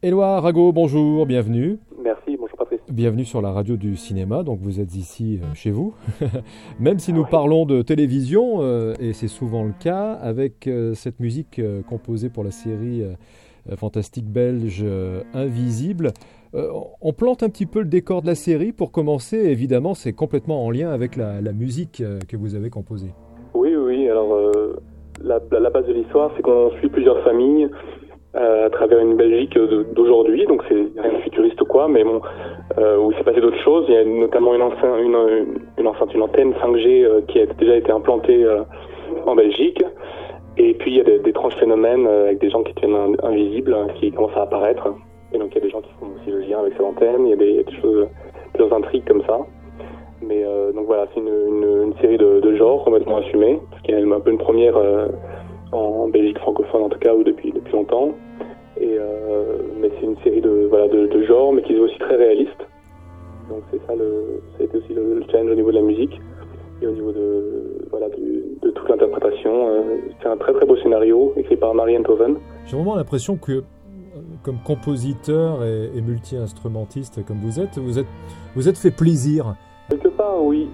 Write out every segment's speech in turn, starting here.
Éloi Rago, bonjour, bienvenue. Merci, bonjour Patrice. Bienvenue sur la radio du cinéma, donc vous êtes ici chez vous. Même si nous Oui. parlons de télévision, et c'est souvent le cas, avec cette musique composée pour la série fantastique belge Invisible, on plante un petit peu le décor de la série pour commencer. Évidemment, c'est complètement en lien avec la musique que vous avez composée. Oui, alors la base de l'histoire, c'est qu'on suit plusieurs familles à travers une Belgique d'aujourd'hui, donc c'est rien de futuriste ou quoi, mais bon, où il s'est passé d'autres choses. Il y a notamment une antenne 5G qui a déjà été implantée en Belgique, et puis il y a des étranges phénomènes avec des gens qui deviennent invisibles, qui commencent à apparaître, et donc il y a des gens qui font aussi le lien avec ces antennes, il y a des choses, plusieurs intrigues comme ça. Mais donc voilà, c'est une série de genre complètement assumée, parce qu'il y a un peu une première en Belgique francophone en tout cas, ou depuis longtemps. Mais c'est une série de genre, mais qui est aussi très réaliste. Donc c'est ça, ça a été aussi le challenge au niveau de la musique et au niveau de toute l'interprétation. C'est un très très beau scénario écrit par Marie Enthoven. J'ai vraiment l'impression que, comme compositeur et multi-instrumentiste comme vous êtes fait plaisir. Quelque part oui.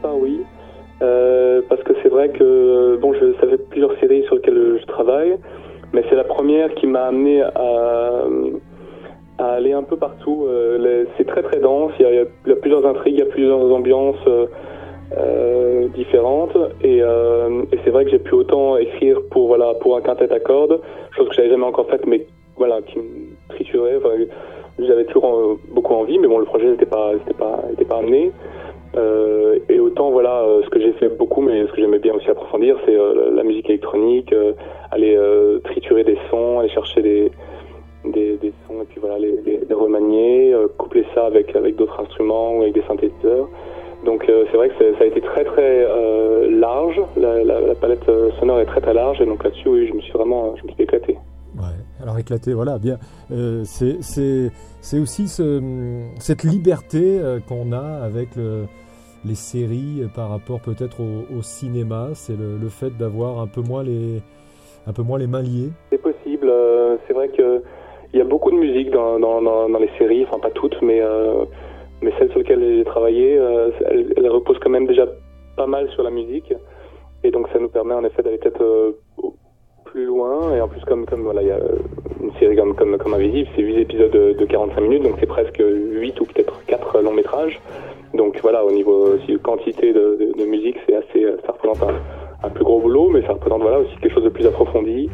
Parce que c'est vrai que ça fait plusieurs séries sur lesquelles je travaille, mais c'est la première qui m'a amené à aller un peu partout. C'est très très dense, il y a plusieurs intrigues, il y a plusieurs ambiances différentes, et c'est vrai que j'ai pu autant écrire pour un quintet à cordes, chose que j'avais jamais encore faite, mais voilà, qui me triturait. Enfin, j'avais toujours beaucoup envie, mais bon, le projet n'était pas amené. Et autant ce que j'ai fait beaucoup, mais ce que j'aimais bien aussi approfondir, c'est la musique électronique, aller triturer des sons, aller chercher des sons, et puis les remanier, coupler ça avec d'autres instruments ou avec des synthétiseurs. Donc c'est vrai que ça a été très très large, la palette sonore est très très large, et donc là-dessus oui, je me suis éclaté. Ouais, alors éclaté, voilà, bien. C'est aussi cette liberté qu'on a avec les séries par rapport peut-être au cinéma, c'est le fait d'avoir un peu moins les mains liées. C'est possible, c'est vrai que il y a beaucoup de musique dans les séries, enfin pas toutes, mais celles sur lesquelles j'ai travaillé, elles reposent quand même déjà pas mal sur la musique, et donc ça nous permet en effet d'aller peut-être plus loin. Et en plus comme il y a une série comme Invisible, c'est 8 épisodes de 45 minutes, donc c'est presque 8 ou peut-être 4 longs métrages. Donc voilà, au niveau aussi de quantité de musique, ça représente un plus gros boulot, mais ça représente aussi quelque chose de plus approfondi.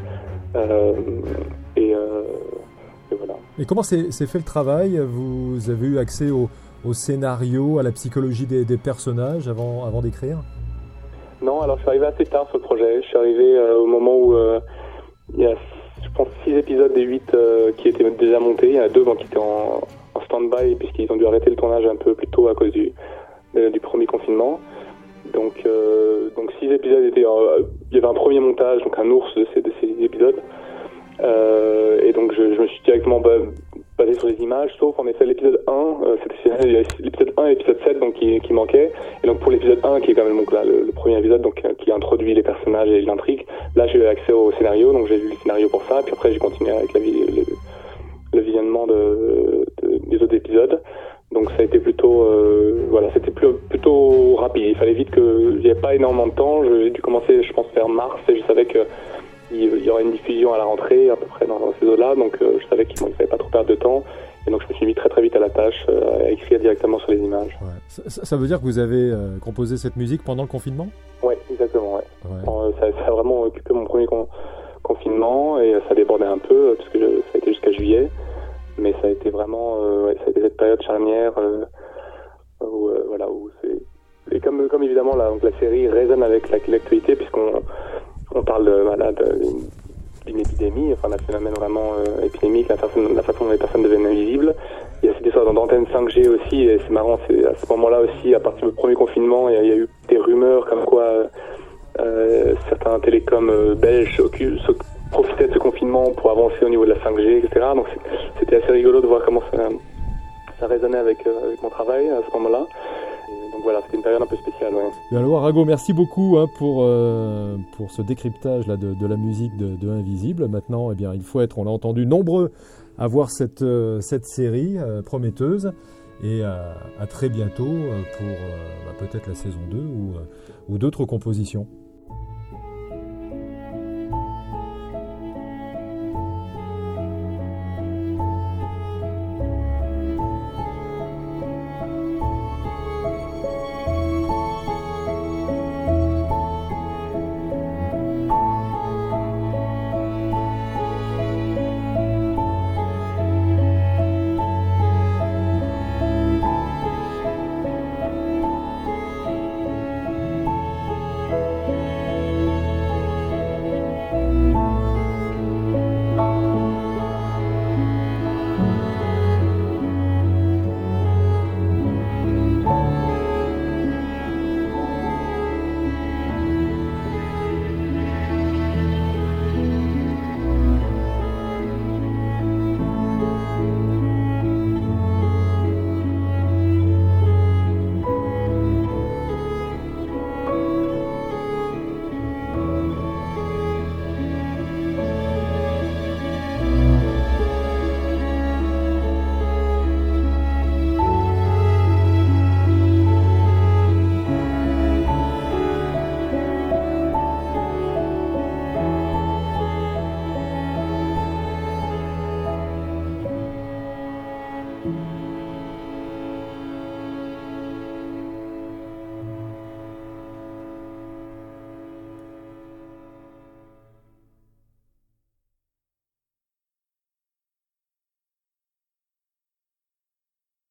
Et voilà. Et comment s'est fait le travail ? Vous avez eu accès au scénario, à la psychologie des personnages avant d'écrire ? Non, alors je suis arrivé assez tard sur le projet. Je suis arrivé au moment où il y a, je pense, 6 épisodes des 8 qui étaient déjà montés. Il y en a 2 qui étaient en stand-by, puisqu'ils ont dû arrêter le tournage un peu plus tôt à cause du premier confinement. Donc 6 épisodes étaient... il y avait un premier montage, donc un ours de ces épisodes. Et donc je me suis directement basé sur les images, sauf en effet l'épisode 1, il y a l'épisode 1 et l'épisode 7 donc, qui manquaient. Et donc pour l'épisode 1, qui est quand même le premier épisode, donc, qui introduit les personnages et l'intrigue, là j'ai eu accès au scénario, donc j'ai vu le scénario pour ça, puis après j'ai continué avec le visionnement des autres épisodes. Donc ça a été plutôt c'était plutôt rapide. Il fallait vite il n'y avait pas énormément de temps. J'ai dû commencer, je pense, vers mars, et je savais qu'il y aurait une diffusion à la rentrée à peu près dans ces eaux-là, donc je savais qu'il ne fallait pas trop perdre de temps, et donc je me suis mis très très vite à la tâche à écrire directement sur les images. Ouais. Ça veut dire que vous avez composé cette musique pendant le confinement ? Oui, exactement. Ouais. Ça a vraiment occupé mon premier confinement, et ça débordait un peu parce que ça a été jusqu'à juillet, mais ça a été vraiment ça a été cette période charnière où c'est, et comme évidemment la série résonne avec l'actualité, puisqu'on parle d'une épidémie, enfin d'un phénomène vraiment épidémique, la façon dont les personnes deviennent invisibles. Il y a cette histoire d'antenne 5G aussi, et c'est marrant, c'est à ce moment-là aussi, à partir du premier confinement, il y a eu des rumeurs comme quoi certains télécoms belges profitaient de ce confinement pour avancer au niveau de la 5G, etc. Donc c'était assez rigolo de voir comment ça résonnait avec mon travail à ce moment-là. Donc voilà, c'était une période un peu spéciale. Ouais. Et alors Rago, merci beaucoup pour ce décryptage là, de la musique de Invisible. Maintenant, il faut être, on l'a entendu, nombreux à voir cette série prometteuse. Et à très bientôt pour peut-être la saison 2 ou d'autres compositions.